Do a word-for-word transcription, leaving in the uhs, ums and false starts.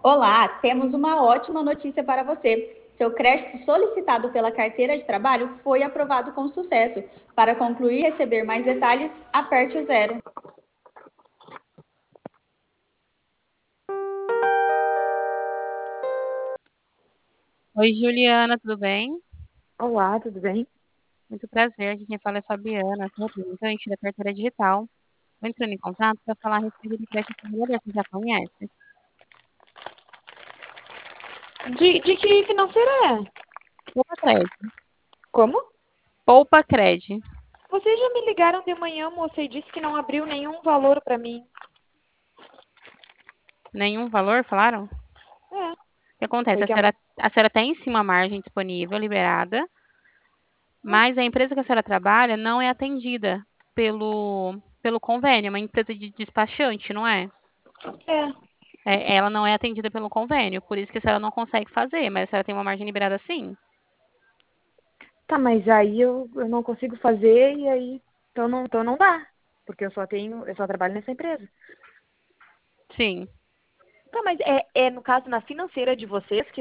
Olá, temos uma ótima notícia para você. Seu crédito solicitado pela carteira de trabalho foi aprovado com sucesso. Para concluir e receber mais detalhes, aperte o zero. Oi, Juliana, tudo bem? Olá, tudo bem? Muito prazer. Aqui quem fala é Fabiana, sou representante da carteira digital. Estou entrando em contato para falar a respeito do crédito trabalhador, você já conhece? De, de que financeira é? Poupa Cred. Como? Poupa Cred. Vocês já me ligaram de manhã, moça, e disse que não abriu nenhum valor pra mim. Nenhum valor, falaram? O É, que acontece? foi A que a... senhora, a senhora tem sim uma margem disponível, liberada, mas a empresa que a senhora trabalha não é atendida pelo, pelo convênio, é uma empresa de despachante, não é? É. É, ela não é atendida pelo convênio, por isso que a senhora não consegue fazer, mas a senhora tem uma margem liberada sim. Tá, mas aí eu, eu não consigo fazer e aí então não, então não dá. Porque eu só tenho, eu só trabalho nessa empresa. Sim. Tá, mas é, é no caso na financeira de vocês que